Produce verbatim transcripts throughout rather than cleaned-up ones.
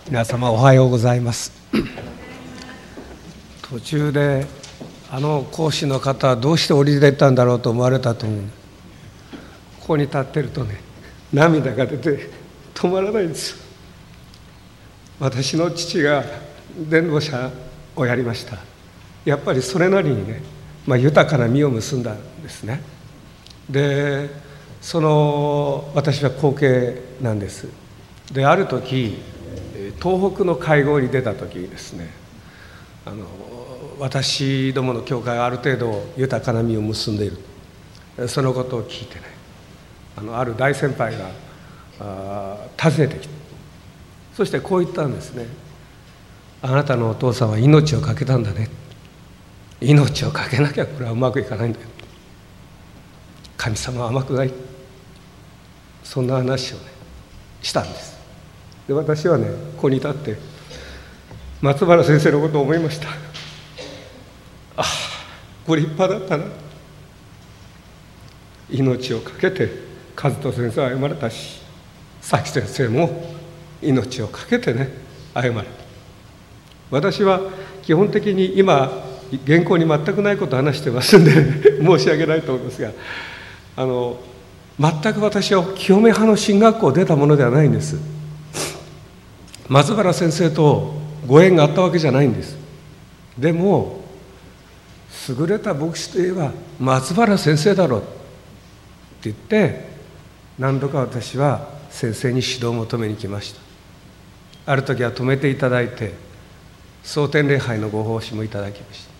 皆様おはようございます。途中であの講師の方はどうして降りれたんだろうと思われたと思う。ここに立ってるとね、涙が出て止まらないんですよ。私の父が伝道者をやりました。やっぱりそれなりにね、まあ、豊かな実を結んだんですね。でその私は後継なんです。である時東北の会合に出た時にですね、あの私どもの教会はある程度豊かな実を結んでいる、そのことを聞いてね、あのある大先輩があ訪ねてきて、そしてこう言ったんですね。あなたのお父さんは命を懸けたんだね。命を懸けなきゃこれはうまくいかないんだよ。神様は甘くない。そんな話をねしたんです。で私はねここに立って松原先生のことを思いました。ああご立派だったな。命を懸けて和人先生は歩まれたし、佐木先生も命を懸けてね歩まれた。私は基本的に今原稿に全くないことを話してますんで申し訳ないと思いますが、あの全く私は清め派の進学校を出たものではないんです。松原先生とご縁があったわけじゃないんです。でも優れた牧師といえば松原先生だろうって言って何度か私は先生に指導を求めに来ました。ある時は泊めていただいて蒼天礼拝のご奉仕もいただきました。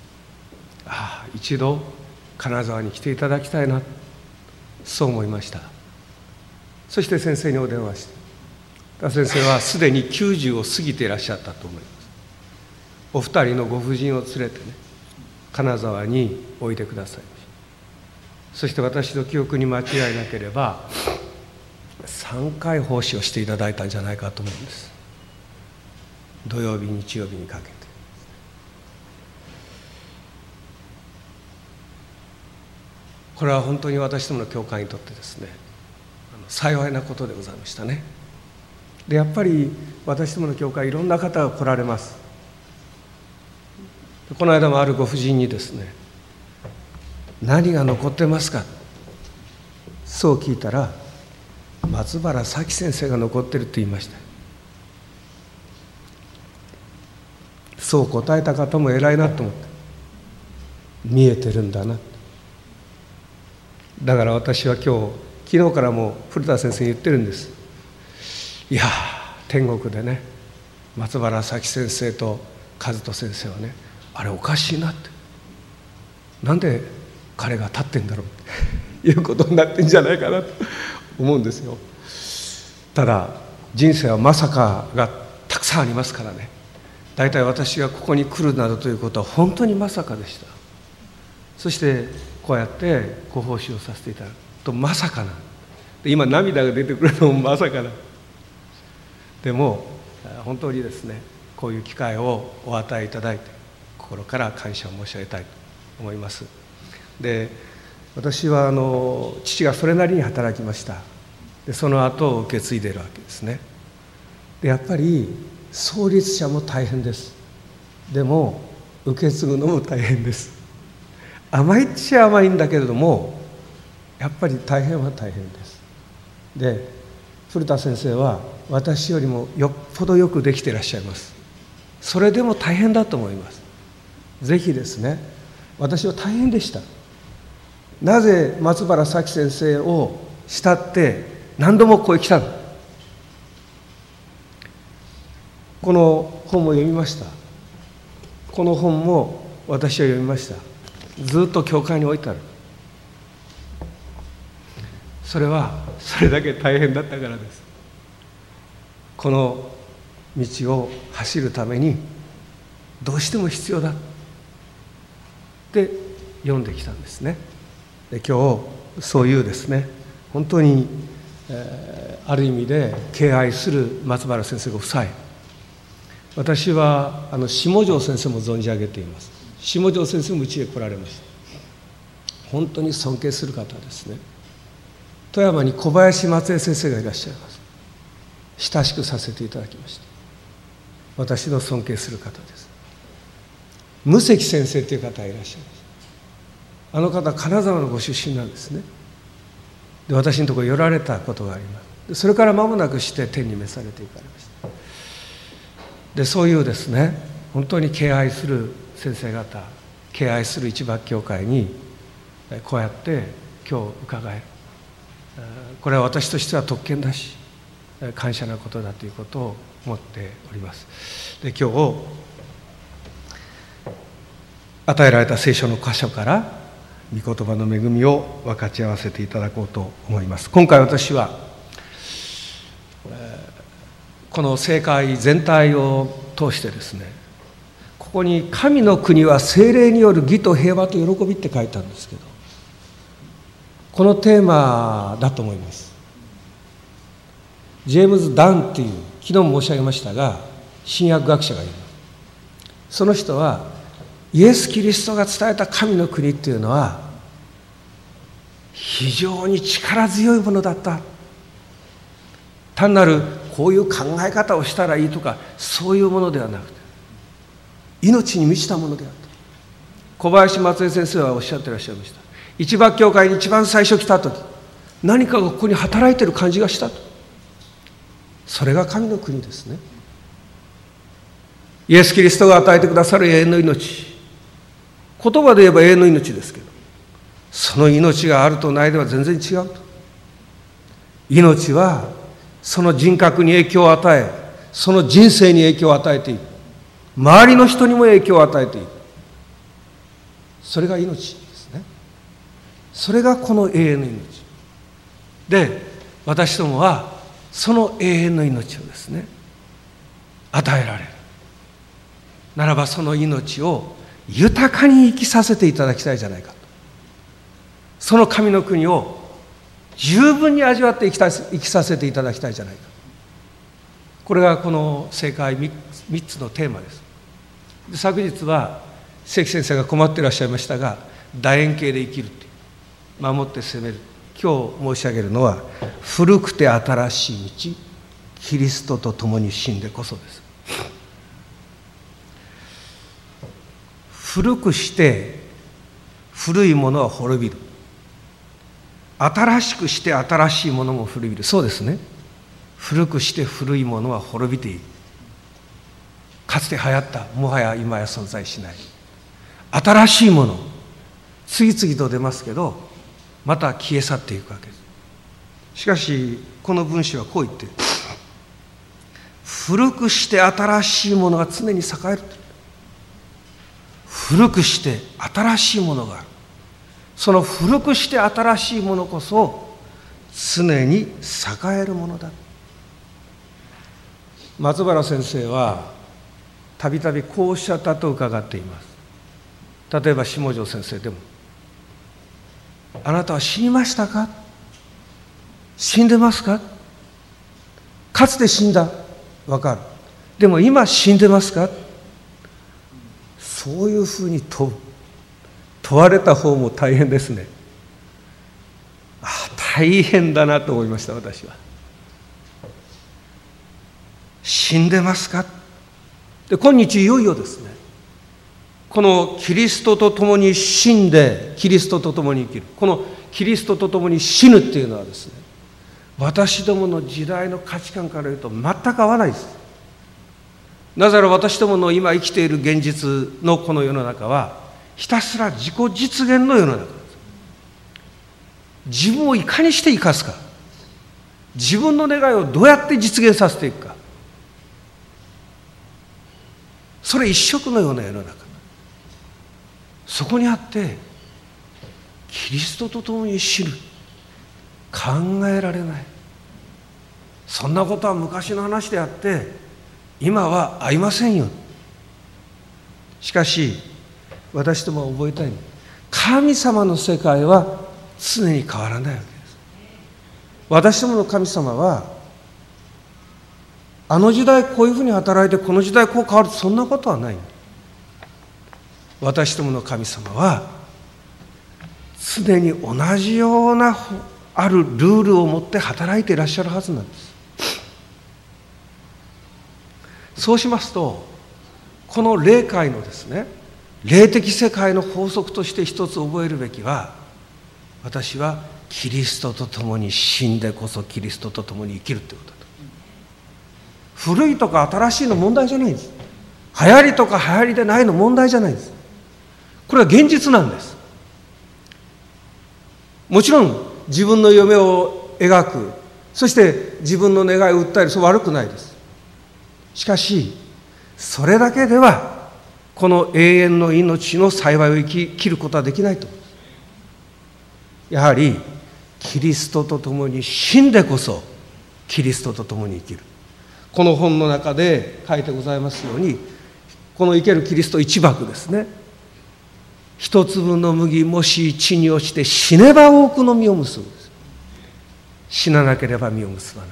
ああ一度金沢に来ていただきたいな、そう思いました。そして先生にお電話して、先生はすでにきゅうじゅうを過ぎていらっしゃったと思います。お二人のご婦人を連れてね金沢においでくださいました。そして私の記憶に間違いなければさんかい奉仕をしていただいたんじゃないかと思うんです。土曜日日曜日にかけて。これは本当に私どもの教会にとってですね幸いなことでございましたね。でやっぱり私どもの教会いろんな方が来られます。この間もあるご婦人にですね、何が残ってますか、そう聞いたら松原早紀先生が残ってるって言いました。そう答えた方も偉いなと思って、見えてるんだな。だから私は今日昨日からも古田先生に言ってるんです。いや天国でね松原早紀先生と和人先生はね、あれおかしいなって、なんで彼が立ってんだろうっていうことになってんじゃないかなと思うんですよ。ただ人生はまさかがたくさんありますからね。だいたい私がここに来るなどということは本当にまさかでした。そしてこうやってご奉仕をさせていただくとまさかな、で今涙が出てくるのもまさかな。でも本当にですねこういう機会をお与えいただいて心から感謝を申し上げたいと思います。で私はあの父がそれなりに働きました。でその後を受け継いでいるわけですね。でやっぱり創立者も大変です。でも受け継ぐのも大変です。甘いっちゃ甘いんだけれどもやっぱり大変は大変です。で古田先生は私よりもよっぽどよくできていらっしゃいます。それでも大変だと思います。ぜひですね、私は大変でした。なぜ松原早紀先生を慕って何度もここへ来たの。この本も読みました。この本も私は読みました。ずっと教会に置いてある。それはそれだけ大変だったからです。この道を走るためにどうしても必要だって読んできたんですね。で今日そういうですね本当に、えー、ある意味で敬愛する松原先生ご夫妻、私はあの下條先生も存じ上げています。下條先生もうちへ来られました。本当に尊敬する方ですね。富山に小林松江先生がいらっしゃいます。親しくさせていただきました。 私の尊敬する方です。無関先生という方がいらっしゃいます。あの方金沢のご出身なんですね。で私のところ寄られたことがあります。それから間もなくして天に召されていかれました。でそういうですね、本当に敬愛する先生方、敬愛する一幕教会にこうやって今日伺える、これは私としては特権だし感謝なことだということを思っております。で今日与えられた聖書の箇所から御言葉の恵みを分かち合わせていただこうと思います。今回私はこの聖会全体を通してですね、ここに神の国は聖霊による義と平和と喜びって書いてあるんですけど、このテーマだと思います。ジェームズ・ダンっていう、昨日も申し上げましたが新約学者がいる。その人はイエス・キリストが伝えた神の国っていうのは非常に力強いものだった。単なるこういう考え方をしたらいいとかそういうものではなくて、命に満ちたものであった。小林松江先生はおっしゃってらっしゃいました。一幕教会に一番最初来た時、何かがここに働いてる感じがしたと。それが神の国ですね。イエス・キリストが与えてくださる永遠の命、言葉で言えば永遠の命ですけど、その命があるとないでは全然違うと。命はその人格に影響を与え、その人生に影響を与えている。周りの人にも影響を与えている。それが命ですね。それがこの永遠の命で、私どもはその永遠の命をですね与えられるならば、その命を豊かに生きさせていただきたいじゃないかと。その神の国を十分に味わって生きた生きさせていただきたいじゃないか。これがこの聖会みっつのテーマです。で昨日は関先生が困っていらっしゃいましたが、楕円形で生きるっていう、守って攻める。今日申し上げるのは古くて新しい道、キリストと共に死んでこそです。古くして古いものは滅びる。新しくして新しいものも古びる。そうですね。古くして古いものは滅びている。かつて流行った、もはや今や存在しない新しいもの、次々と出ますけど、また消え去っていくわけです。しかしこの文章はこう言っている。古くして新しいものが常に栄える。古くして新しいものがある。その古くして新しいものこそ常に栄えるものだ。松原先生はたびたびこうおっしゃったと伺っています。例えば下條先生でも、あなたは死にましたか、死んでますか、かつて死んだ、わかる、でも今死んでますか、そういうふうに問う問われた方も大変ですね。ああ、大変だなと思いました。私は死んでますか。で今日いよいよですね、このキリストと共に死んでキリストと共に生きる、このキリストと共に死ぬっていうのはですね、私どもの時代の価値観から言うと全く合わないです。なぜなら私どもの今生きている現実のこの世の中はひたすら自己実現の世の中です。自分をいかにして生かすか、自分の願いをどうやって実現させていくか、それ一色のような世の中、そこにあってキリストと共に死ぬ、考えられない。そんなことは昔の話であって今は合いませんよ。しかし私ども覚えたいのは、神様の世界は常に変わらないわけです。私どもの神様はあの時代こういうふうに働いてこの時代こう変わる、そんなことはない。私どもの神様は常に同じようなあるルールを持って働いていらっしゃるはずなんです。 そうしますと、この霊界のですね、霊的世界の法則として一つ覚えるべきは、私はキリストと共に死んでこそキリストと共に生きるということだと。古いとか新しいの問題じゃないんです。流行りとか流行りでないの問題じゃないんです。これは現実なんです。もちろん自分の夢を描く、そして自分の願いを訴える、それは悪くないです。しかしそれだけではこの永遠の命の幸いを生き切ることはできないと思います。やはりキリストと共に死んでこそキリストと共に生きる。この本の中で書いてございますように、この生けるキリスト一幕ですね。一粒の麦もし地に落ちて死ねば多くの実を結ぶんです。死ななければ実を結ばない。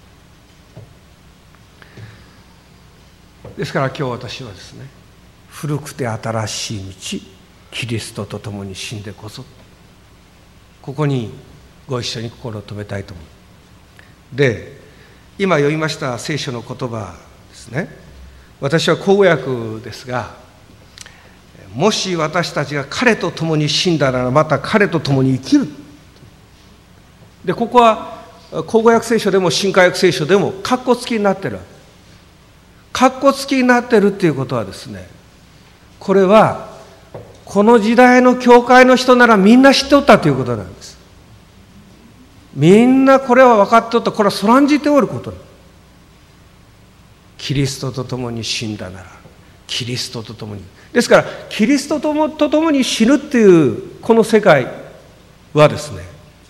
ですから今日私はですね、古くて新しい道、キリストと共に死んでこそ、ここにご一緒に心を留めたいと思う。で、今読みました聖書の言葉ですね。私は口語訳ですが、もし私たちが彼と共に死んだならまた彼と共に生きる。で、ここは口語訳聖書でも新海訳聖書でも括弧付きになってる。括弧付きになってるっていうことはですね、これはこの時代の教会の人ならみんな知っておったということなんです。みんなこれは分かっておった。これはそらんじておること。キリストと共に死んだならキリストと共に。ですからキリストともと共に死ぬっていうこの世界はですね、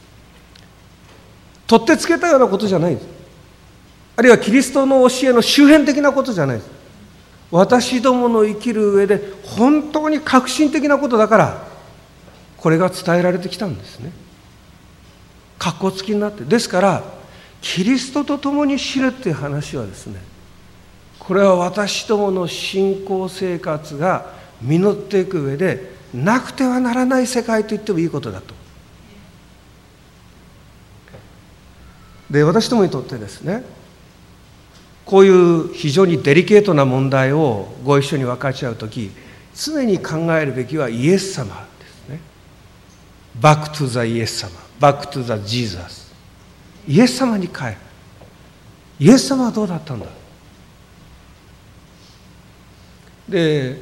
取ってつけたようなことじゃないです。あるいはキリストの教えの周辺的なことじゃないです。私どもの生きる上で本当に革新的なことだからこれが伝えられてきたんですね。括弧付きになって。ですからキリストと共に死ぬっていう話はですね、これは私どもの信仰生活が実っていく上でなくてはならない世界と言ってもいいことだと。で、私どもにとってですね、こういう非常にデリケートな問題をご一緒に分かち合うとき、常に考えるべきはイエス様ですね。バックトゥザイエス様、バックトゥザジーザス。イエス様に帰る。イエス様はどうだったんだ。で、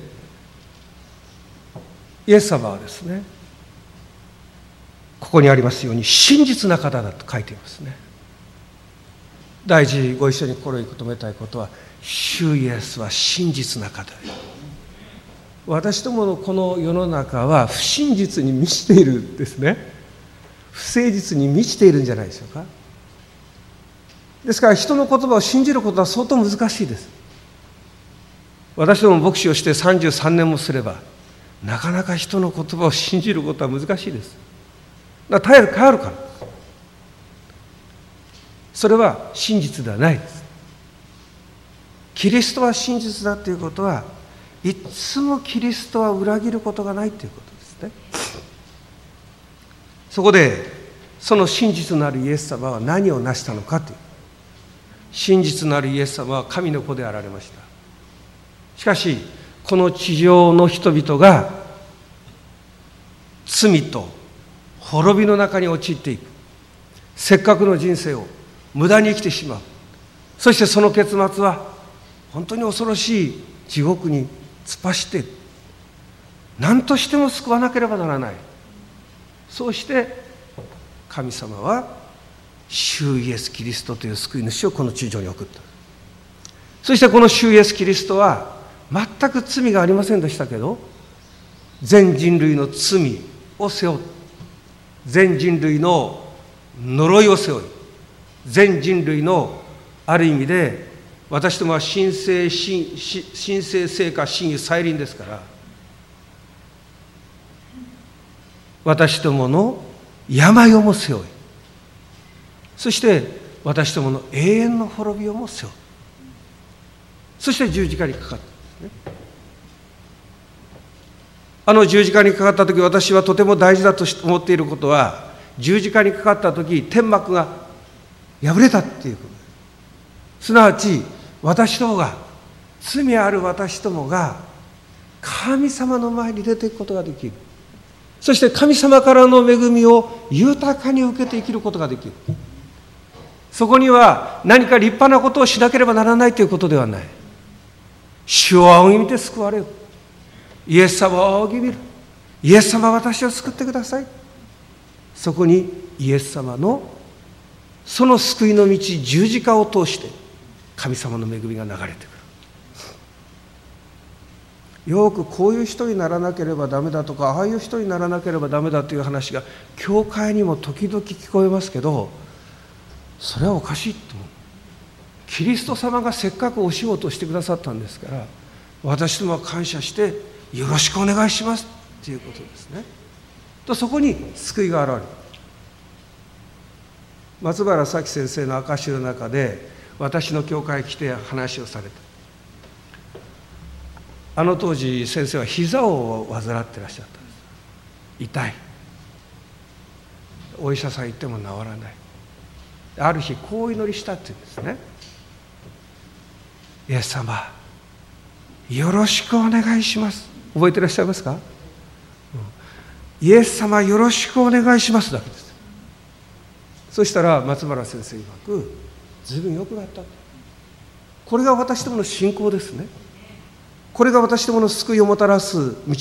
イエス様はですね、ここにありますように真実な方だと書いていますね。第一、ご一緒に心に留めたいことは、主イエスは真実な方です。私どものこの世の中は不真実に満ちているんですね。不誠実に満ちているんじゃないでしょうか。ですから人の言葉を信じることは相当難しいです。私ども牧師をしてさんじゅうさんねんもすれば、なかなか人の言葉を信じることは難しいです。だから耐える変わるから。それは真実ではないです。キリストは真実だということは、いつもキリストは裏切ることがないということですね。そこでその真実のあるイエス様は何を成したのかという。真実のあるイエス様は神の子であられました。しかしこの地上の人々が罪と滅びの中に陥っていく。せっかくの人生を無駄に生きてしまう。そしてその結末は本当に恐ろしい地獄に突っ走っている。何としても救わなければならない。そうして神様は主イエスキリストという救い主をこの地上に送った。そしてこの主イエスキリストは全く罪がありませんでしたけど、全人類の罪を背負う、全人類の呪いを背負い、全人類のある意味で私どもは神聖神神聖聖歌真意再臨ですから、私どもの病をも背負い、そして私どもの永遠の滅びをも背負う。そして十字架にかかったんですね。あの十字架にかかった時、私はとても大事だと思っていることは、十字架にかかった時天幕が破れたっていうことです。すなわち私どもが罪ある私どもが神様の前に出ていくことができる。そして神様からの恵みを豊かに受けて生きることができる。そこには何か立派なことをしなければならないということではない。主を仰ぎ見て救われる。イエス様を仰ぎ見る。イエス様は私を救ってください。そこにイエス様のその救いの道、十字架を通して神様の恵みが流れてくる。よくこういう人にならなければダメだとか、ああいう人にならなければダメだという話が教会にも時々聞こえますけど、それはおかしいと思う。キリスト様がせっかくお仕事をしてくださったんですから、私どもは感謝してよろしくお願いしますということですね。とそこに救いが現れる。松原咲先生の証の中で私の教会に来て話をされた。あの当時先生は膝を患ってらっしゃったんです。痛い。お医者さん行っても治らない。ある日こう祈りしたって言うんですね。イエス様、よろしくお願いします。覚えてらっしゃいますか？うん、イエス様よろしくお願いしますだけです。そしたら松原先生曰く、随分良くなった。これが私どもの信仰ですね。これが私どもの救いをもたらす道です。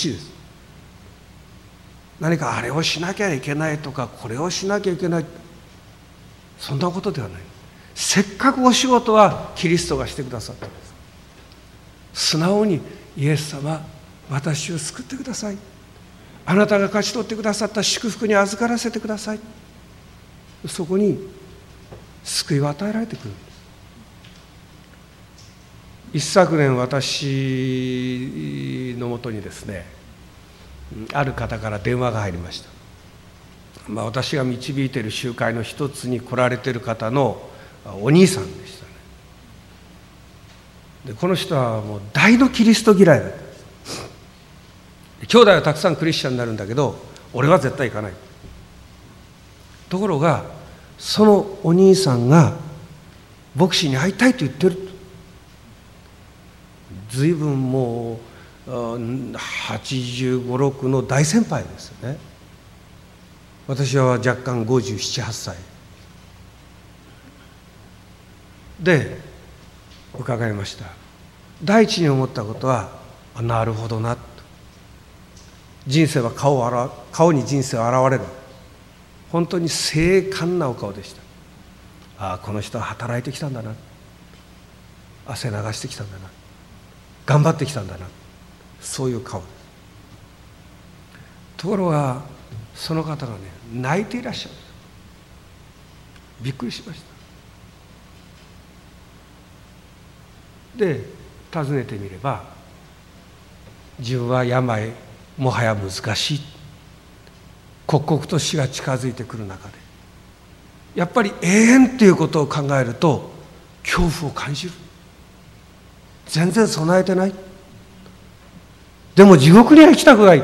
何かあれをしなきゃいけないとか、これをしなきゃいけない、そんなことではない。せっかくお仕事はキリストがしてくださったんです。素直にイエス様、私を救ってください。あなたが勝ち取ってくださった祝福に預からせてください。そこに救いを与えられてくるんです。一昨年私のもとにですね、ある方から電話が入りました。まあ、私が導いている集会の一つに来られている方のお兄さんでしたね。でこの人はもう大のキリスト嫌いだったんです。兄弟はたくさんクリスチャンになるんだけど、俺は絶対行かない。ところがそのお兄さんが牧師に会いたいと言ってると。随分もうはちじゅうご、ろくの大先輩ですよね。私は若干ごじゅうなな、はっさいで伺いました。第一に思ったことは、なるほどなと。人生は顔をあら顔に人生を現れる。本当に精悍なお顔でした。ああ、この人は働いてきたんだな、汗流してきたんだな、頑張ってきたんだな、そういう顔です。ところがその方がね、泣いていらっしゃる。びっくりしました。で尋ねてみれば、自分は病もはや難しい、刻々と死が近づいてくる中で、やっぱり永遠ということを考えると恐怖を感じる。全然備えてない。でも地獄には行きたくない。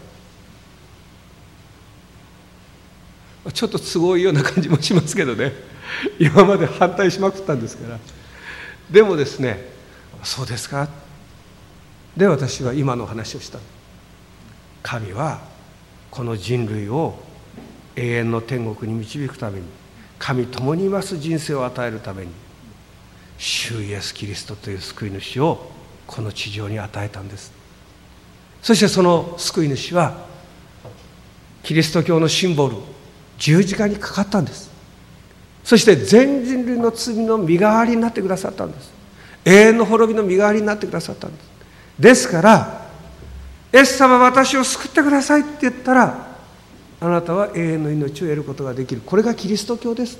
ちょっと都合いいような感じもしますけどね。今まで反対しまくったんですから。でもですね、そうですか。で私は今の話をした。神はこの人類を永遠の天国に導くために、神共にいます人生を与えるために、主イエスキリストという救い主をこの地上に与えたんです。そしてその救い主はキリスト教のシンボル、十字架にかかったんです。そして全人類の罪の身代わりになってくださったんです。永遠の滅びの身代わりになってくださったんです。ですからイエス様、私を救ってくださいって言ったら、あなたは永遠の命を得ることができる。これがキリスト教です。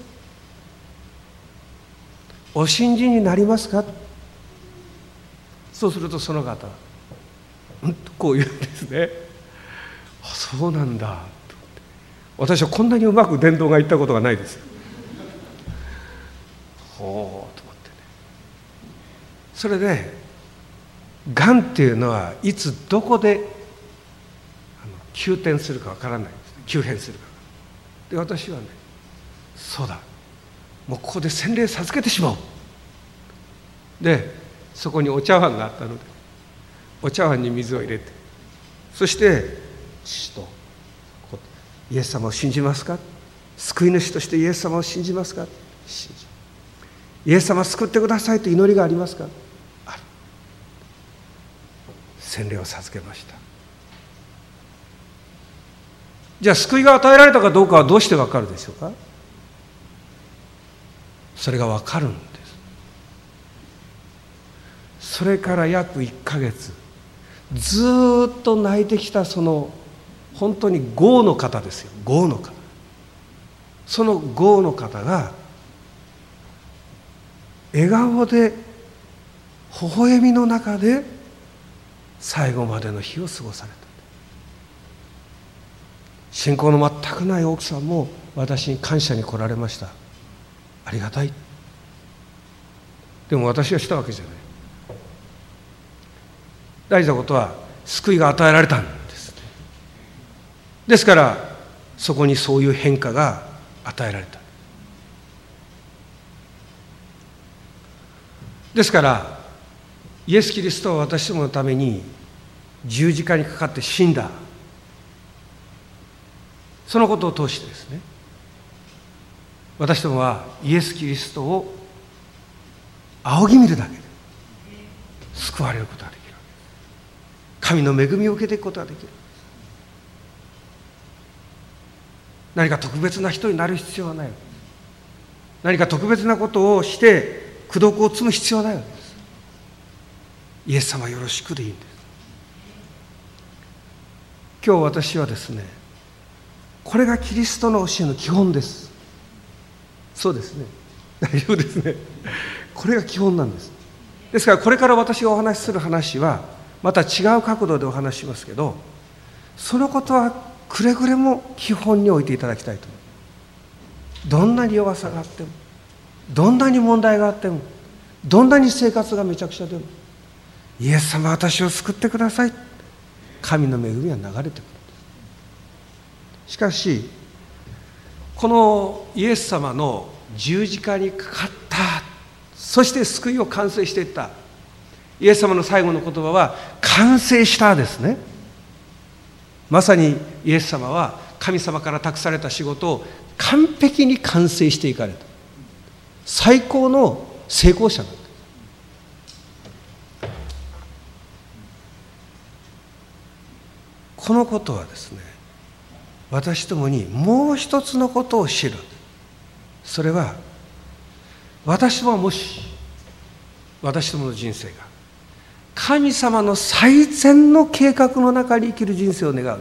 お信じになりますか？そうするとその方はうんとこう言うんですね。あ、そうなんだと。私はこんなにうまく伝道がいったことがないです。ほうと思ってね。それでがんっていうのはいつどこであの急転するかわからないんですね。急変するか。で私はね、そうだ、もうここで洗礼授けてしまおう。でそこにお茶碗があったので、お茶碗に水を入れて、そして父とイエス様を信じますか、救い主としてイエス様を信じますか、信じ、イエス様を救ってくださいと祈りがありますか、ある。洗礼を授けました。じゃあ救いが与えられたかどうかはどうして分かるでしょうか。それが分かるんです。それから約いっかげつずっと泣いてきた、その本当に豪の方ですよ、豪の方。その豪の方が笑顔で微笑みの中で最後までの日を過ごされた。信仰の全くない奥さんも私に感謝に来られました。ありがたい。でも私はしたわけじゃない。大事なことは救いが与えられたんです。ですからそこにそういう変化が与えられた。ですからイエス・キリストは私どものために十字架にかかって死んだ。そのことを通してですね、私どもはイエス・キリストを仰ぎ見るだけで救われることができる。神の恵みを受けていくことができる。何か特別な人になる必要はない。何か特別なことをして功徳を積む必要はないわけです。イエス様よろしくでいいんです。今日私はですね、これがキリストの教えの基本です。そうですね、大丈夫ですね。これが基本なんです。ですからこれから私がお話しする話はまた違う角度でお話ししますけど、そのことはくれぐれも基本に置いていただきたいと思う。どんなに弱さがあっても、どんなに問題があっても、どんなに生活がめちゃくちゃでも、イエス様私を救ってください、神の恵みは流れてくる。しかしこのイエス様の十字架にかかった、そして救いを完成していったイエス様の最後の言葉は完成したですね。まさにイエス様は神様から託された仕事を完璧に完成していかれた最高の成功者なんです。このことはですね、私どもにもう一つのことを知る。それは私どもはもし私どもの人生が神様の最善の計画の中に生きる人生を願うなら、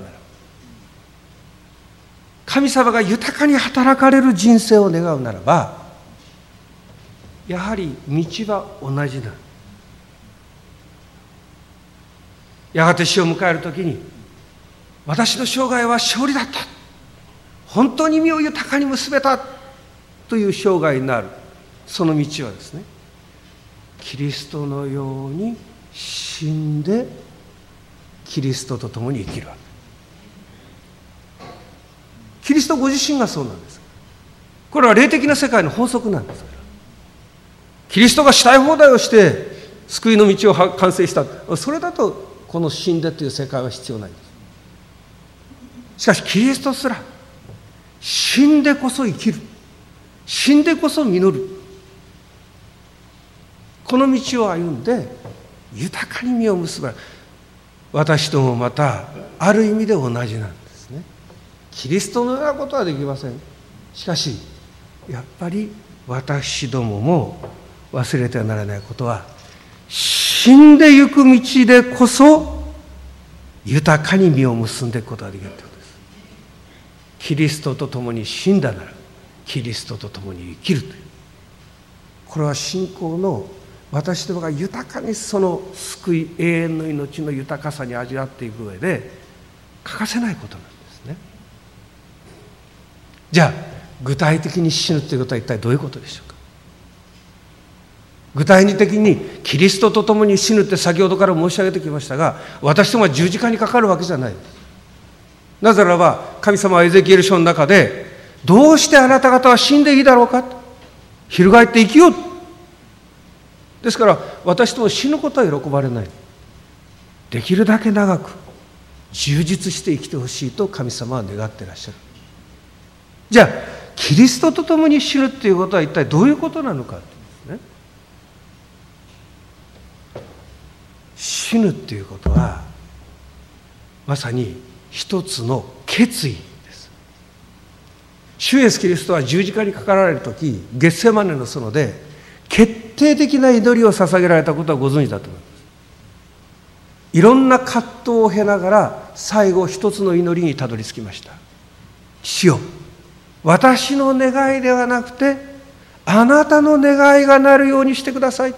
神様が豊かに働かれる人生を願うならば、やはり道は同じだ。やがて死を迎えるときに、私の生涯は勝利だった、本当に身を豊かに結べたという生涯になる。その道はですね、キリストのように死んでキリストと共に生きるわけ。キリストご自身がそうなんです。これは霊的な世界の法則なんですから。キリストがしたい放題をして救いの道を完成した、それだとこの死んでという世界は必要ないんです。しかしキリストすら死んでこそ生きる、死んでこそ実る、この道を歩んで豊かに実を結ば、私ともまたある意味で同じなんですね。キリストのようなことはできません。しかしやっぱり私どもも忘れてはならないことは、死んでゆく道でこそ豊かに実を結んでいくことができるということです。キリストと共に死んだならキリストと共に生きるという、これは信仰の私どもが豊かにその救い、永遠の命の豊かさに味わっていく上で欠かせないことなんですね。じゃあ具体的に死ぬということは一体どういうことでしょうか。具体的にキリストと共に死ぬって先ほどから申し上げてきましたが、私どもは十字架にかかるわけじゃないです。なぜならば神様はエゼキエル書の中で、どうしてあなた方は死んでいいだろうか、翻って生きよう、 ですから私ども死ぬことは喜ばれない。できるだけ長く充実して生きてほしいと神様は願っていらっしゃる。じゃあキリストと共に死ぬっていうことは一体どういうことなのかですね。死ぬっていうことはまさに一つの決意です。主イエスキリストは十字架にかかられるとき、ゲッセマネの園で決定的な祈りを捧げられたことはご存知だと思います。いろんな葛藤を経ながら最後一つの祈りにたどり着きました。主よ、私の願いではなくてあなたの願いがなるようにしてください。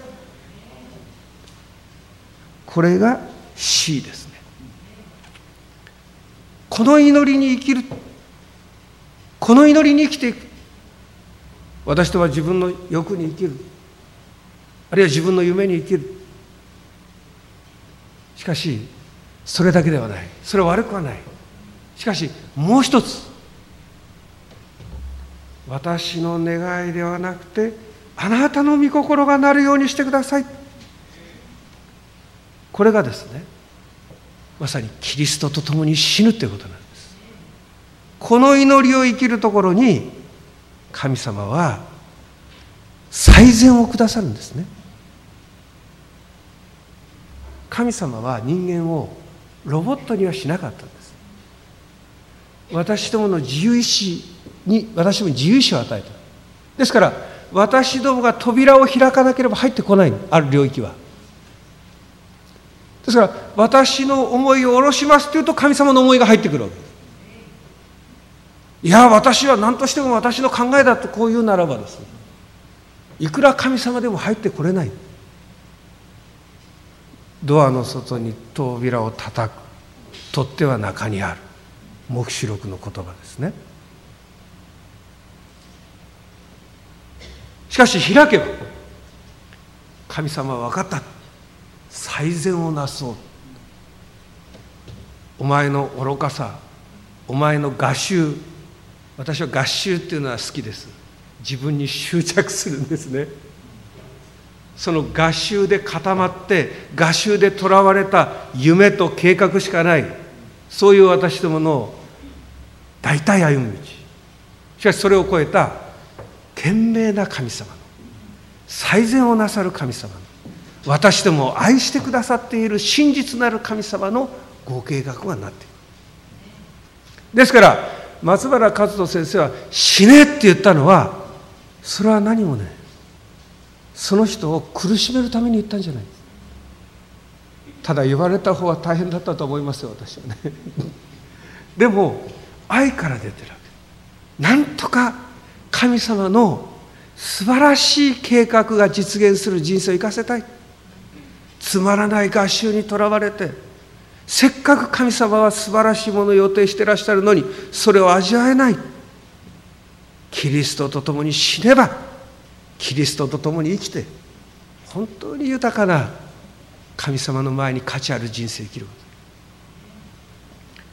これが死ですね。この祈りに生きる、この祈りに生きていく。私とは自分の欲に生きる、あるいは自分の夢に生きる。しかしそれだけではない。それは悪くはない。しかしもう一つ、私の願いではなくてあなたの御心がなるようにしてください。これがですね、まさにキリストと共に死ぬということなんです。この祈りを生きるところに神様は最善をくださるんですね。神様は人間をロボットにはしなかったんです。私どもの自由意志に私どもに自由意志を与えた。ですから私どもが扉を開かなければ入ってこない、ある領域は。ですから私の思いを下ろしますというと神様の思いが入ってくるわけです。いや私は何としても私の考えだとこう言うならばですね、いくら神様でも入ってこれない。ドアの外に扉を叩く、取っ手は中にある、黙示録の言葉ですね。しかし開けば神様は分かった、最善をなそう、お前の愚かさ、お前の我習、私は合衆っていうのは好きです。自分に執着するんですね。その合衆で固まって合衆でとらわれた夢と計画しかない、そういう私どもの大体歩む道。しかしそれを超えた賢明な神様の、最善をなさる神様の、私どもを愛してくださっている真実なる神様のご計画がなっている。ですから松原和人先生は死ねって言ったのは、それは何もね、その人を苦しめるために言ったんじゃない。ただ言われた方は大変だったと思いますよ、私はね。でも愛から出てるわけ。なんとか神様の素晴らしい計画が実現する人生を生かせたい。つまらない合衆にとらわれて、せっかく神様は素晴らしいものを予定していらっしゃるのにそれを味わえない。キリストと共に死ねば、キリストと共に生きて本当に豊かな神様の前に価値ある人生を生きること。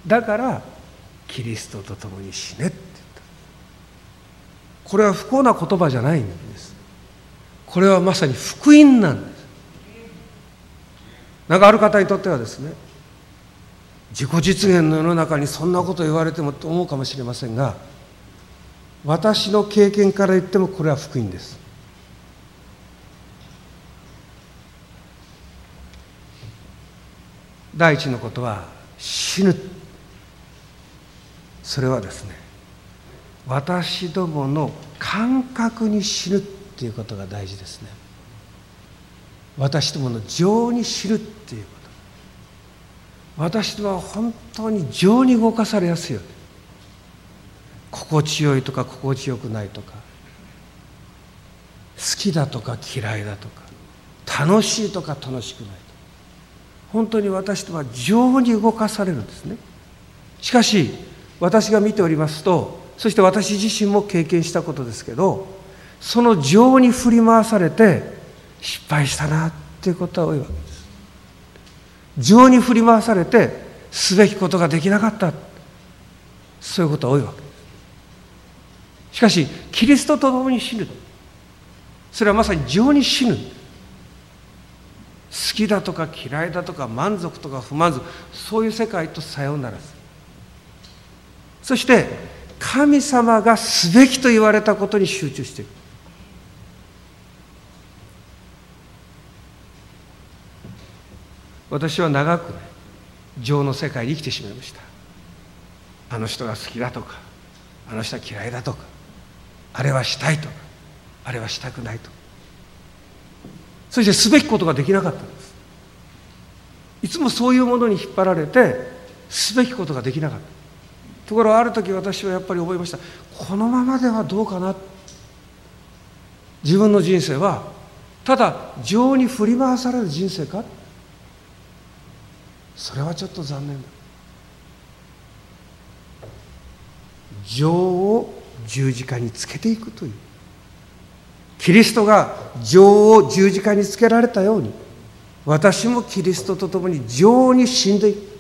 だからキリストと共に死ねって言った。これは不幸な言葉じゃないんです。これはまさに福音なんです。なんかある方にとってはですね、自己実現の世の中にそんなこと言われてもと思うかもしれませんが、私の経験から言ってもこれは福音です。第一のことは死ぬ。それはですね、私どもの感覚に死ぬっていうことが大事ですね。私どもの情に死ぬっていうこと。私どもは本当に情に動かされやすいよね。心地よいとか心地よくないとか、好きだとか嫌いだとか、楽しいとか楽しくないとか、本当に私どもは情に動かされるんですね。しかし私が見ておりますと、そして私自身も経験したことですけど、その情に振り回されて失敗したなっていうことは多いわけです。情に振り回されてすべきことができなかった、そういうことは多いわけです。しかしキリストと共に死ぬ、それはまさに情に死ぬ。 好きだとか嫌いだとか満足とか不満足、そういう世界とさようならする。そして神様がすべきと言われたことに集中していく。私は長くね、情の世界に生きてしまいました。あの人が好きだとか、あの人は嫌いだとか、あれはしたいとか、あれはしたくないとか、そしてすべきことができなかったんです。いつもそういうものに引っ張られてすべきことができなかった。ところがある時私はやっぱり思いました。このままではどうかな。自分の人生はただ情に振り回される人生か。それはちょっと残念だ。情を十字架につけていくという、キリストが情を十字架につけられたように、私もキリストと共に情に死んでいく。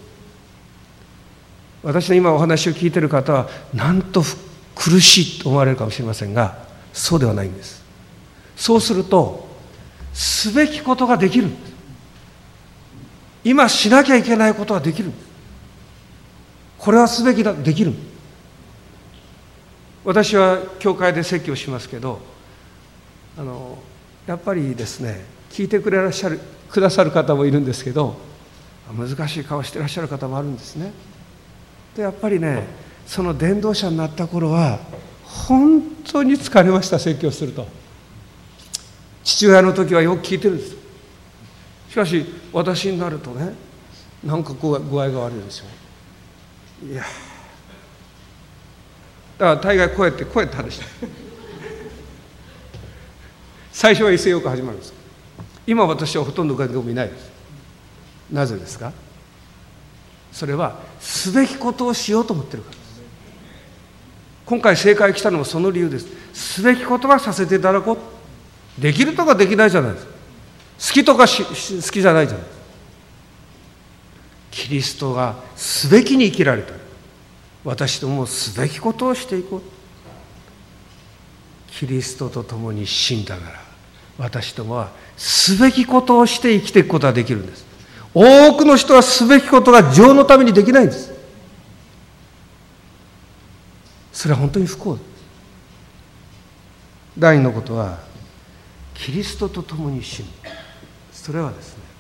私の今お話を聞いている方はなんと苦しいと思われるかもしれませんが、そうではないんです。そうするとすべきことができるんです。今しなきゃいけないことはできるんです。これはすべきだ、できるんです。私は教会で説教しますけど、あのやっぱりですね、聞いてくれらっしゃるくださる方もいるんですけど、難しい顔してらっしゃる方もあるんですね。でやっぱりね、その伝道者になった頃は本当に疲れました。説教すると。父親の時はよく聞いてるんです。しかし私になるとね、なんか具合が悪いですよ。いや、だから大概こうやってこうやって話して最初は威勢よく始まるんです。今私はほとんど外国もいないです。なぜですか。それはすべきことをしようと思ってるからです。今回正解来たのもその理由です。すべきことはさせていただこう。できるとかできないじゃないですか。好きとかし好きじゃないじゃないですか。キリストがすべきに生きられた。私どもすべきことをしていこう。キリストと共に死んだなら、私どもはすべきことをして生きていくことができるんです。多くの人はすべきことが情のためにできないんです。それは本当に不幸です。第二のことはキリストと共に死ぬ。それはですね、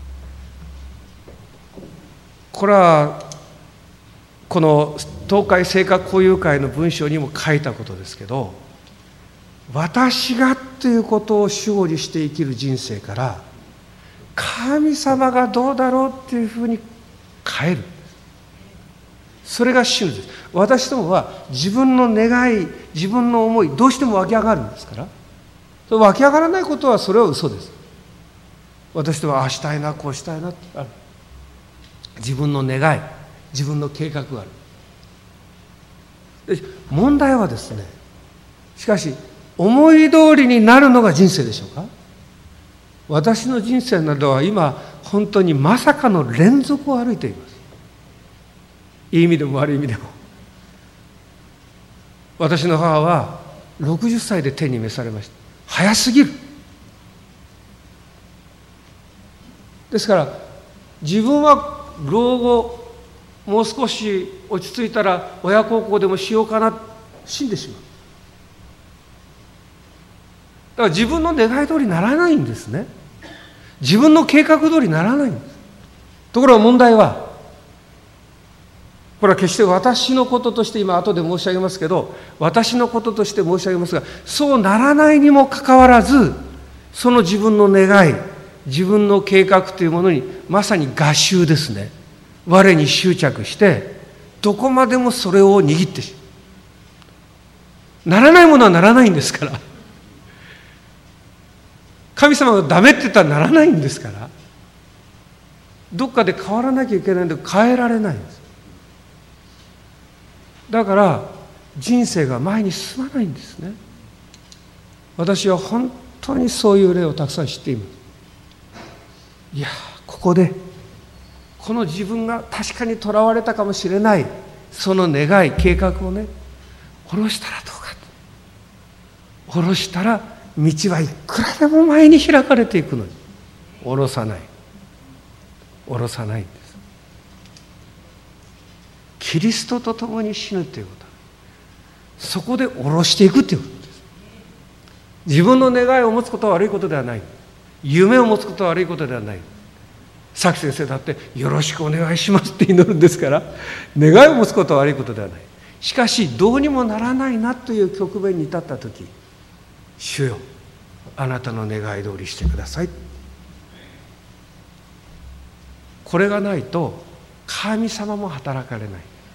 これはこの東海聖歌交友会の文章にも書いたことですけど、私がということを主語にして生きる人生から、神様がどうだろうっていうふうに変える。それが死ぬです。私どもは自分の願い、自分の思い、どうしても湧き上がるんですから、それ湧き上がらないことはそれは嘘です。私どもはああしたいな、こうしたいなってある。自分の願い、自分の計画がある。問題はですね、しかし思い通りになるのが人生でしょうか。私の人生などは今本当にまさかの連続を歩いています。いい意味でも悪い意味でも。私の母はろくじゅっさいで天に召されました。早すぎる。ですから自分は老後もう少し落ち着いたら親孝行でもしようかな、死んでしまう。だから自分の願い通りにならないんですね。自分の計画通りにならないんです。ところが問題は、これは決して私のこととして今後で申し上げますけど、私のこととして申し上げますが、そうならないにもかかわらず、その自分の願い、自分の計画というものにまさに我執ですね。我に執着してどこまでもそれを握ってしまう。ならないものはならないんですから。神様がダメって言ったらならないんですから。どっかで変わらなきゃいけないんで変えられないんです。だから人生が前に進まないんですね。私は本当にそういう例をたくさん知っています。いや、ここでこの自分が確かにとらわれたかもしれないその願い、計画をね、下ろしたらどうか。下ろしたら道はいくらでも前に開かれていくのに。 下ろさない下ろさないんです。キリストと共に死ぬということは、そこで下ろしていくということです。自分の願いを持つことは悪いことではない。夢を持つことは悪いことではない。さき先生だってよろしくお願いしますって祈るんですから、願いを持つことは悪いことではない。しかしどうにもならないなという局面に至ったとき、主よ、あなたの願い通りしてください。これがないと神様も働かれない。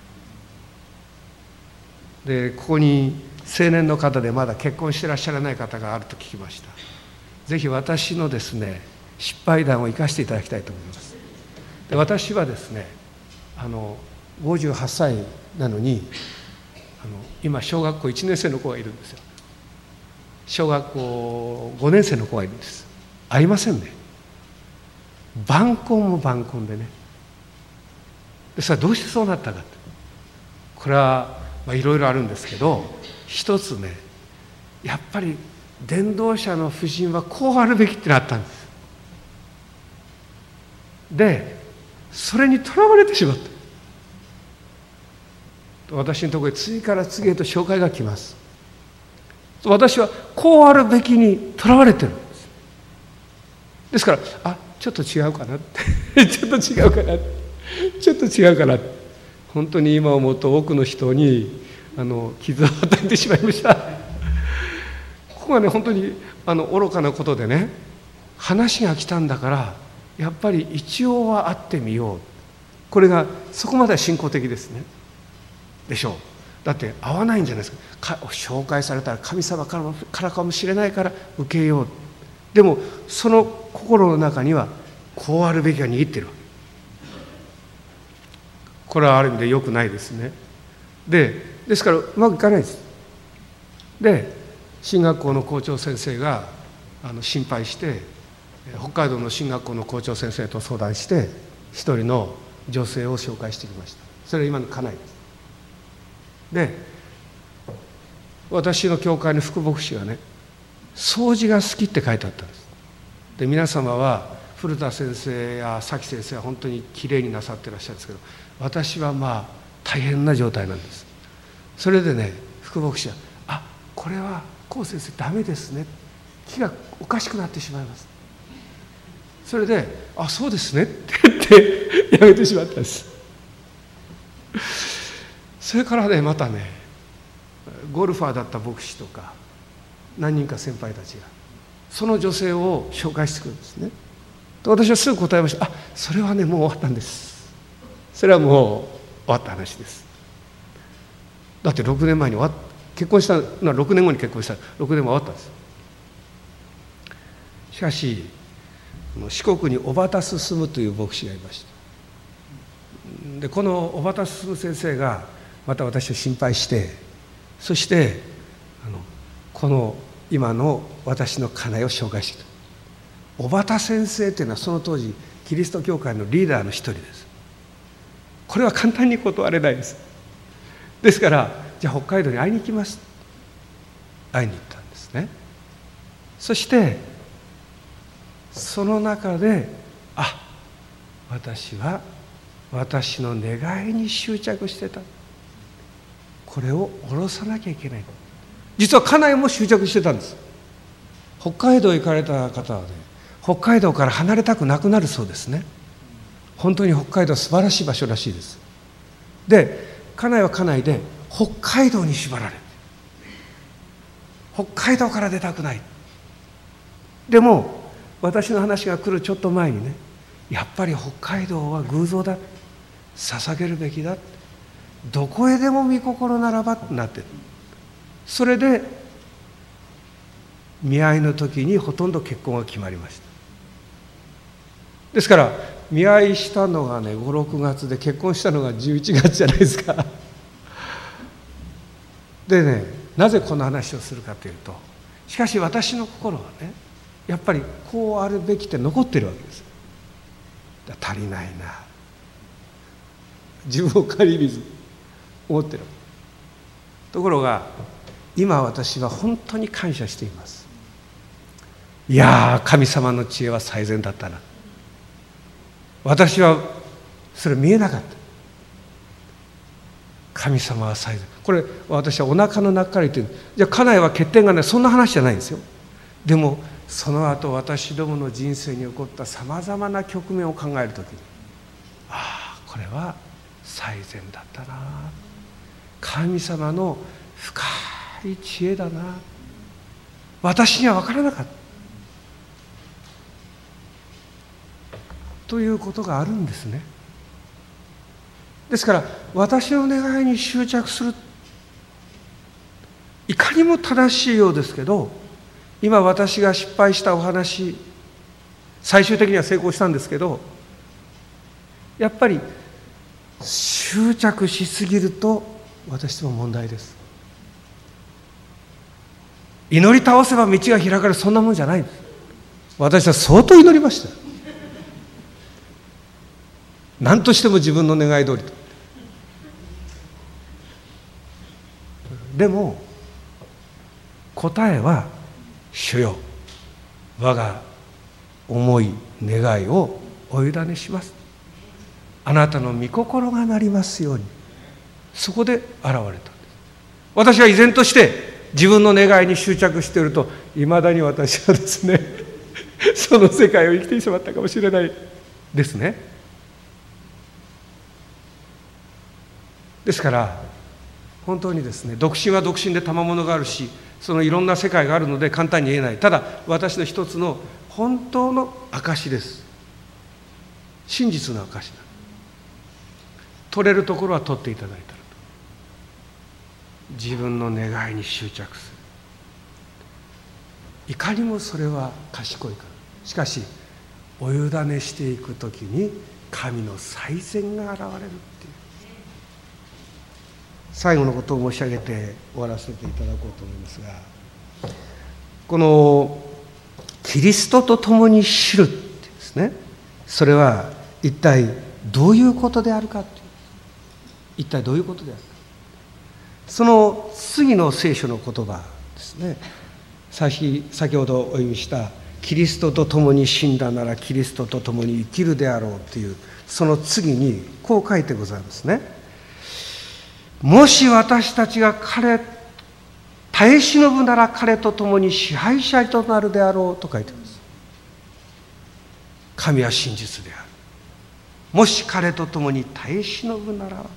で、ここに青年の方でまだ結婚していらっしゃらない方があると聞きました。ぜひ私のですね、失敗談を生かしていただきたいと思います。で、私はですね、あのごじゅうはっさいなのに、あの今小学校いちねん生の子がいるんですよ。小学校ごねん生の子がいるんです。ありませんね。晩婚も晩婚でね。で、それはどうしてそうなったかって、これはまあいろいろあるんですけど、一つね、やっぱり伝道者の夫人はこうあるべきってなったんです。で、それにとらわれてしまった。私のところへ次から次へと紹介が来ます。私はこうあるべきにとらわれてるんです。ですから、あ、ちょっと違うかなってちょっと違うかなちょっと違うかな本当に今思うと多くの人にあの傷を与えてしまいました。ここがね、本当にあの愚かなことでね、話が来たんだからやっぱり一応は会ってみよう。これがそこまでは信仰的ですね。でしょう。だって会わないんじゃないですか。か紹介されたら神様からもからかもしれないから受けよう。でもその心の中にはこうあるべきが握ってる。これはある意味で良くないですね。で、ですからうまくいかないです。で、進学校の校長先生があの心配して、北海道の進学校の校長先生と相談して一人の女性を紹介してきました。それは今の家内です。で、私の教会の副牧師がね、掃除が好きって書いてあったんです。で、皆様は古田先生やさき先生は本当にきれいになさってらっしゃるんですけど、私はまあ大変な状態なんです。それでね、副牧師は「あ、これはこう先生ダメですね、気がおかしくなってしまいます」。それで「あ、そうですね」って言ってやめてしまったんです。それからね、またね、ゴルファーだった牧師とか何人か先輩たちがその女性を紹介してくるんですね。私はすぐ答えました。あ、それはね、もう終わったんです。それはもう終わった話です。だってろくねんまえに終わっ結婚したのはろくねんごに結婚したらろくねんも終わったんです。しかし四国に小畑進という牧師がいました。で、この小畑進先生がまた私を心配して、そしてあのこの今の私の家内を紹介してきた。小畑先生というのはその当時キリスト教会のリーダーの一人です。これは簡単に断れないです。ですからじゃあ北海道に会いに行きます。会いに行ったんですね。そしてその中で、あ、私は私の願いに執着してた、これを下ろさなきゃいけない。実は家内も執着してたんです。北海道行かれた方はね、北海道から離れたくなくなるそうですね。本当に北海道は素晴らしい場所らしいです。で、家内は家内で北海道に縛られて、北海道から出たくない。でも私の話が来るちょっと前にね、やっぱり北海道は偶像だ、捧げるべきだ、どこへでも御心ならばってなってる。それで見合いの時にほとんど結婚が決まりました。ですから見合いしたのがねご、ろくがつで、結婚したのがじゅういちがつじゃないですか。でね、なぜこの話をするかというと、しかし私の心はね、やっぱりこうあるべきって残ってるわけです。足りないな、自分を顧みず思ってる。ところが今私は本当に感謝しています。 いやー、神様の知恵は最善だったな。私はそれ見えなかった。神様は最善。これ私はお腹の中から言ってる。じゃあ家内は欠点がない、そんな話じゃないんですよ。でもその後私どもの人生に起こったさまざまな局面を考えるときに、ああこれは最善だったな、神様の深い知恵だな、私には分からなかったということがあるんですね。ですから私の願いに執着する、いかにも正しいようですけど、今私が失敗したお話、最終的には成功したんですけど、やっぱり執着しすぎると私も問題です。祈り倒せば道が開かれる、そんなもんじゃないんです。私は相当祈りました。何としても自分の願い通りと。でも答えは、主よ、我が思い願いをお委ねします、あなたの御心がなりますように。そこで現れたんです。私は依然として自分の願いに執着していると、いまだに私はですねその世界を生きてしまったかもしれないですね。ですから本当にですね、独身は独身で賜物があるし、そのいろんな世界があるので簡単に言えない。ただ私の一つの本当の証です。真実の証だ。取れるところは取っていただいたらと。自分の願いに執着する。いかにもそれは賢いから。しかしお委ねしていくときに神の最善が現れるっていう。最後のことを申し上げて終わらせていただこうと思いますが、このキリストと共に知るってですね、それは一体どういうことであるかっていう、一体どういうことであるか、その次の聖書の言葉ですね。先ほどお読みしたキリストと共に死んだならキリストと共に生きるであろうという、その次にこう書いてございますね。もし私たちが彼耐え忍ぶなら彼と共に支配者となるであろうと書いています。神は真実である。もし彼と共に耐え忍ぶなら、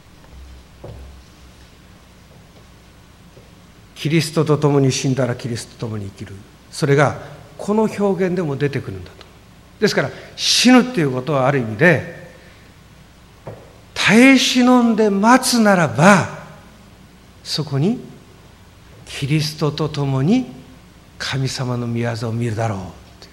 キリストと共に死んだらキリストと共に生きる、それがこの表現でも出てくるんだと。ですから死ぬっていうことはある意味で、耐え忍んで待つならば、そこにキリストと共に神様の御業を見るだろうということです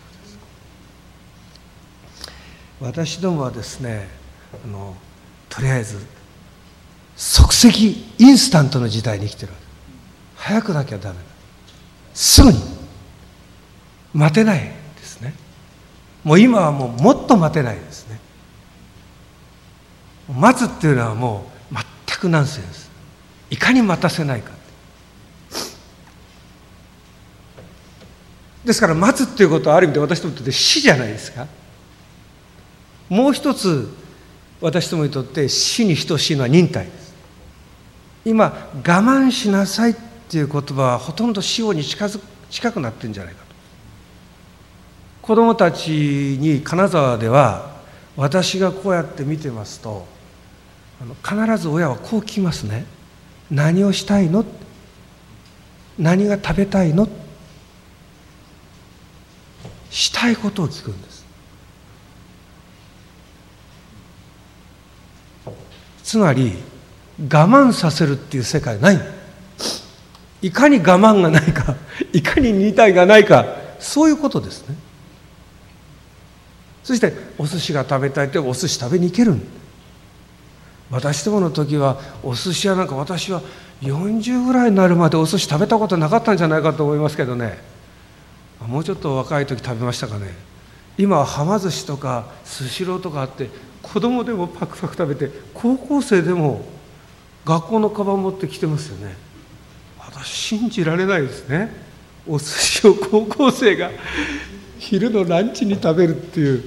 。私どもはですね、あのとりあえず即席インスタントの時代に生きてるわけ。早くなきゃダメだ、すぐに待てないですね。もう今はもうもっと待てないですね。待つっていうのはもう全くナンセンス。いかに待たせないか。ですから待つっていうことはある意味で私どもにとって死じゃないですか。もう一つ私どもにとって死に等しいのは忍耐です。今我慢しなさいっていう言葉はほとんど死後に近づ近くなってるんじゃないかと。子どもたちに金沢では私がこうやって見てますと、必ず親はこう聞きますね。何をしたいの？何が食べたいの？したいことを聞くんです。つまり我慢させるっていう世界ない。いかに我慢がないか、いかに忍耐がないか、そういうことですね。そしてお寿司が食べたいってお寿司食べに行けるん。私どもの時はお寿司屋なんか、私はよんじゅうぐらいになるまでお寿司食べたことなかったんじゃないかと思いますけどね。もうちょっと若い時食べましたかね。今ははま寿司とかスシローとかあって、子供でもパクパク食べて、高校生でも学校のカバン持ってきてますよね。私信じられないですね。 お寿司を高校生が昼のランチに食べるっていう、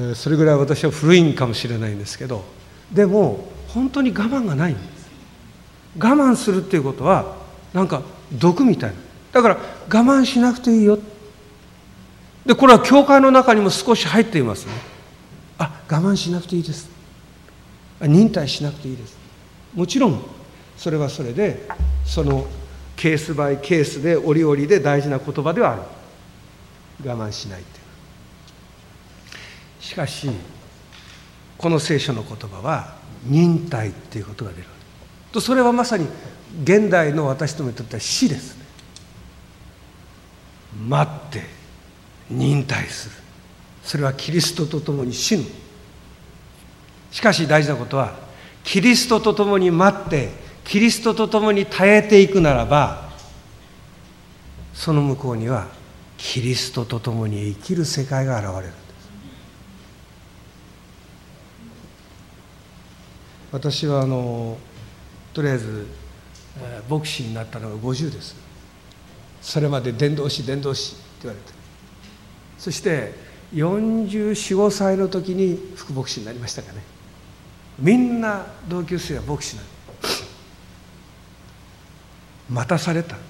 それぐらい私は古いんかもしれないんですけど、でも本当に我慢がないんです。我慢するっていうことはなんか毒みたいな。だから我慢しなくていいよ。でこれは教会の中にも少し入っていますね。あ、我慢しなくていいです。忍耐しなくていいです。もちろんそれはそれで、そのケースバイケースで折々で大事な言葉ではある。我慢しないっていう。しかしこの聖書の言葉は忍耐っていうことが出ると、それはまさに現代の私どもにとっては死ですね。待って忍耐する、それはキリストと共に死ぬ。しかし大事なことは、キリストと共に待ってキリストと共に耐えていくならば、その向こうにはキリストと共に生きる世界が現れるんです。私はあのとりあえず牧師になったのがごじゅうです。それまで伝道師伝道師って言われて、そしてよんじゅうよん、ごさいの時に副牧師になりましたかね。みんな同級生は牧師なの。待たされた。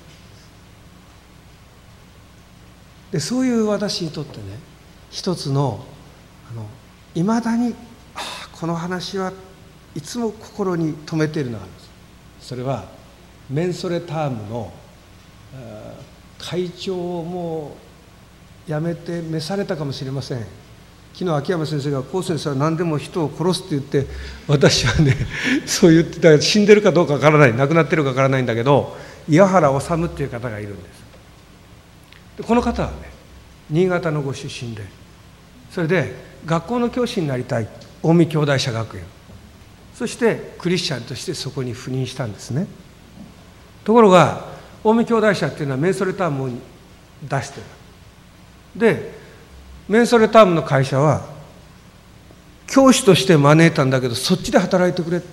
でそういう私にとってね、一つのいまだにあこの話はいつも心に留めているのがあるんです。それはメンソレタームの会長をもう辞めて召されたかもしれません。昨日秋山先生が高先生は何でも人を殺すって言って、私はねそう言ってた。死んでるかどうかわからない、亡くなってるかわからないんだけど、岩原治っていう方がいるんです。でこの方はね新潟のご出身で、それで学校の教師になりたい、近江兄弟社学園、そしてクリスチャンとしてそこに赴任したんですね。ところが近江兄弟社っていうのはメンソレタームを出してる。でメンソレタームの会社は教師として招いたんだけど、そっちで働いてくれって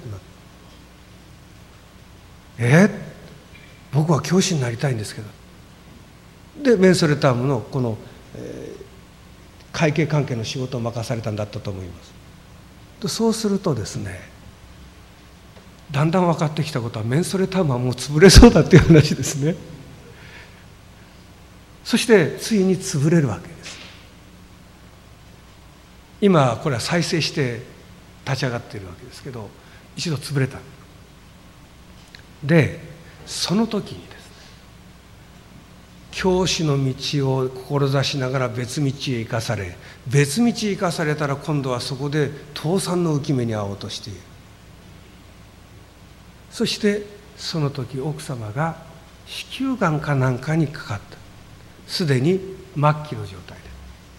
なって、え僕は教師になりたいんですけど、でメンソレタームのこの、えー、会計関係の仕事を任されたんだったと思います。でそうするとですね、だんだん分かってきたことは、メンソレタームはもう潰れそうだっていう話ですね。そしてついに潰れるわけです。今これは再生して立ち上がっているわけですけど、一度潰れた。でその時にですね、教師の道を志しながら別道へ行かされ、別道へ行かされたら今度はそこで倒産の浮き目に遭おうとしている。そしてその時奥様が子宮がんかなんかにかかった。すでに末期の状態で、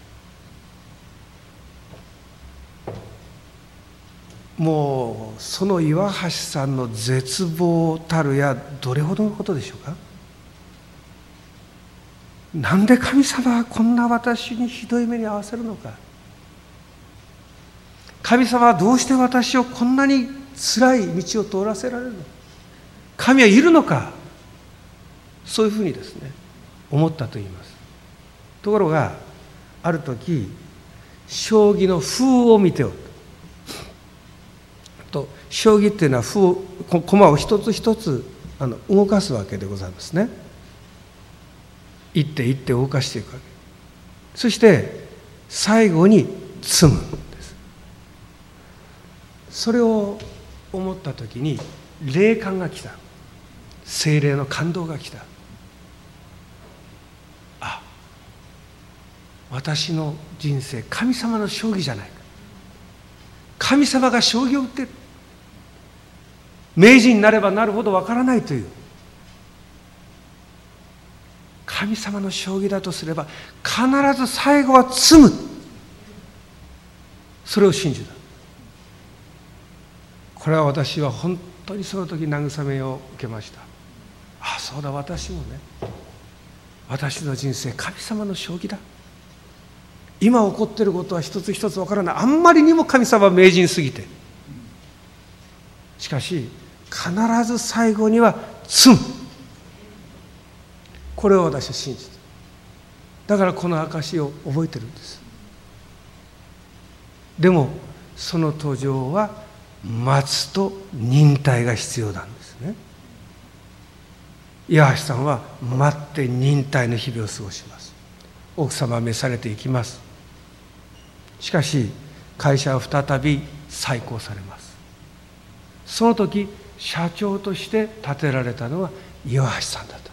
もうその岩橋さんの絶望たるやどれほどのことでしょうか。なんで神様はこんな私にひどい目に遭わせるのか。神様はどうして私をこんなに辛い道を通らせられるのか。神はいるのか。そういうふうにですね思ったと言います。ところがある時、将棋の歩を見ておると、将棋っていうのは歩を駒を一つ一つあの動かすわけでございますね。一手一手動かしていくわけ。そして最後に詰むんです。それを思った時に霊感が来た。聖霊の感動が来た。あ、私の人生神様の将棋じゃないか。神様が将棋を打ってる。名人になればなるほどわからないという、神様の将棋だとすれば必ず最後は詰む。それを信じた。これは私は本当にその時慰めを受けました。ああそうだ、私もね、私の人生神様の将棋だ。今起こっていることは一つ一つわからない。あんまりにも神様は名人すぎて、しかし必ず最後には詰む。 これを私は信じて、だからこの証を覚えてるんです。でもその途上は待つと忍耐が必要なんですね。岩橋さんは待って忍耐の日々を過ごします。奥様は召されていきます。しかし会社は再び再興されます。その時社長として立てられたのは岩橋さんだったんです。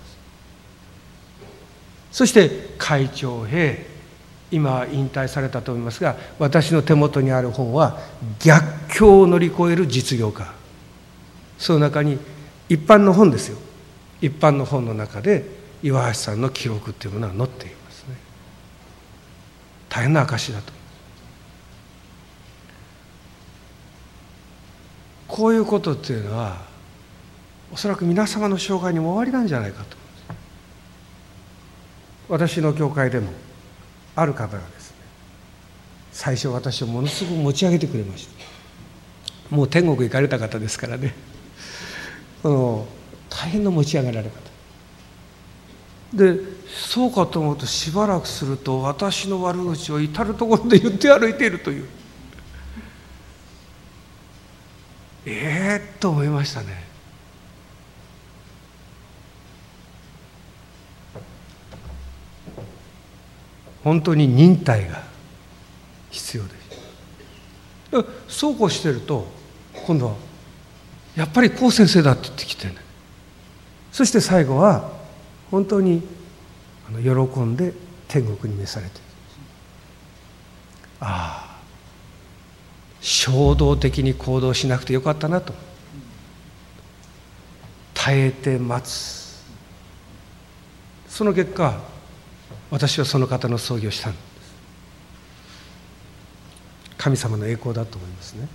そして会長へ、今は引退されたと思いますが、私の手元にある本は逆境を乗り越える実業家、その中に一般の本ですよ、一般の本の中で岩橋さんの記録というものが載っていますね。大変な証だと。こういうことっていうのはおそらく皆様の生涯にも終わりなんじゃないかと。私の教会でもある方がですね、最初私をものすごく持ち上げてくれました。もう天国行かれた方ですからね、その大変な持ち上げられ方で、そうかと思うとしばらくすると私の悪口を至るところで言って歩いているという、ええー、と思いましたね。本当に忍耐が必要です。そうこうしてると今度はやっぱりこう先生だって言ってきてね、そして最後は本当に喜んで天国に召されている。ああ、衝動的に行動しなくてよかったなと。耐えて待つ。その結果私はその方の葬儀をしたんです。神様の栄光だと思いますね。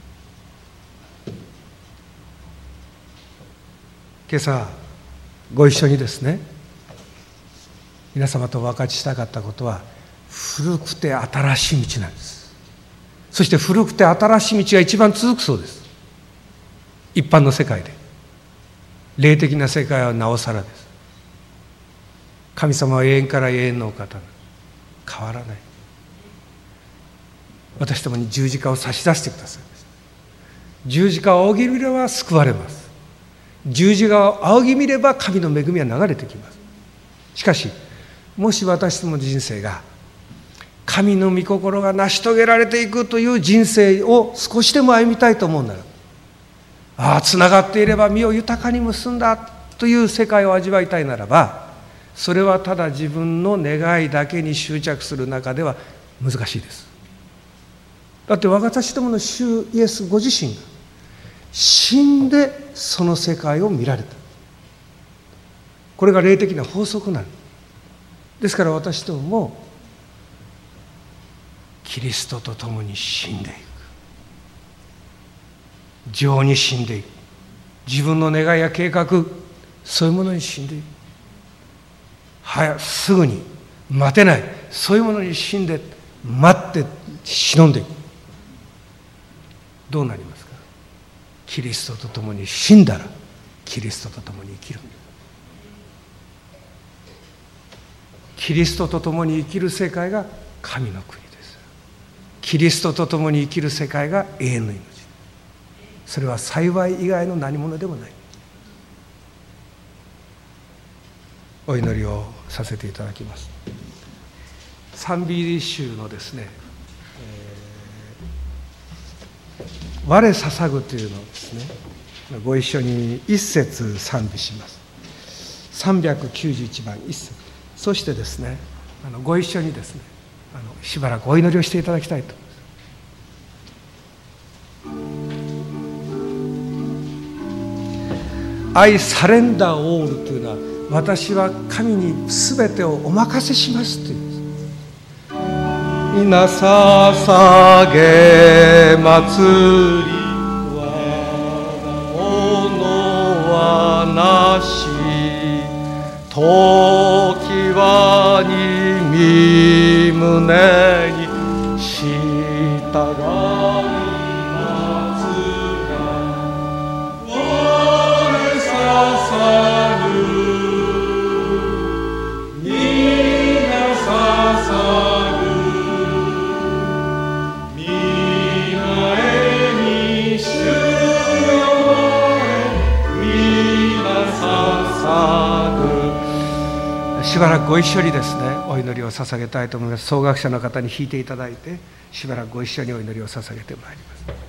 今朝ご一緒にですね、皆様とお分かちしたかったことは、古くて新しい道なんです。そして古くて新しい道が一番続くそうです。一般の世界で。霊的な世界はなおさらです。神様は永遠から永遠のお方、変わらない。私どもに十字架を差し出してくださいました。十字架を仰ぎ見れば救われます。十字架を仰ぎ見れば神の恵みは流れてきます。しかしもし私どもの人生が神の御心が成し遂げられていくという人生を少しでも歩みたいと思うなら、ああ、つながっていれば身を豊かに結んだという世界を味わいたいならば、それはただ自分の願いだけに執着する中では難しいです。だって私どもの主イエスご自身が死んでその世界を見られた。これが霊的な法則なのですから、私どももキリストと共に死んでいく、情に死んでいく、自分の願いや計画、そういうものに死んでいく、はすぐに待てない、そういうものに死んで待って忍んでいく。どうなりますか？キリストと共に死んだらキリストと共に生きる。キリストと共に生きる世界が神の国です。キリストと共に生きる世界が永遠の命。それは幸い以外の何者でもない。お祈りをさせていただきます。賛美集のですね、えー、我捧ぐというのをですね、ご一緒に一節賛美します。さんびゃくきゅうじゅういちばん一節。そしてですね、あのご一緒にですね、あのしばらくお祈りをしていただきたいと思います。I surrender all というのは、私は神にすべてをお任せしますというんです。稲捧げ祭りはものはなし、時はに身胸に従いますが、我捧ぐしばらくご一緒にですねお祈りを捧げたいと思います。奏楽者の方に弾いていただいてしばらくご一緒にお祈りを捧げてまいります。